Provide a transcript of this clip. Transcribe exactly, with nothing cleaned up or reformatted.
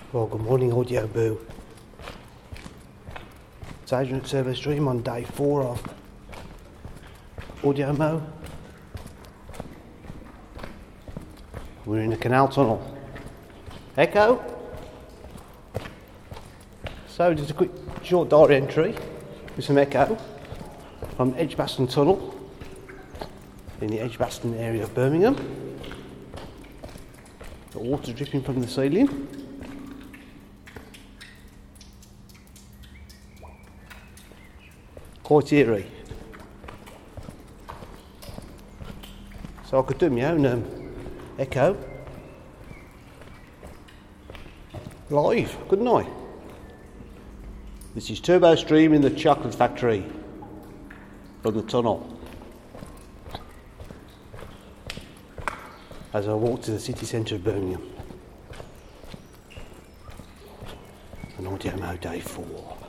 Well, good morning, Audio Boo. It's Adrian at Servo Stream on day four of Audio Mo. We're in the canal tunnel. Echo? So just a quick short diary entry with some echo from Edgbaston Tunnel in the Edgbaston area of Birmingham. The water dripping from the ceiling. Quite eerie. So I could do my own um, echo live, couldn't I? This is Turbo Stream in the chocolate factory from the tunnel as I walk to the city centre of Birmingham. An Audio Mo day four.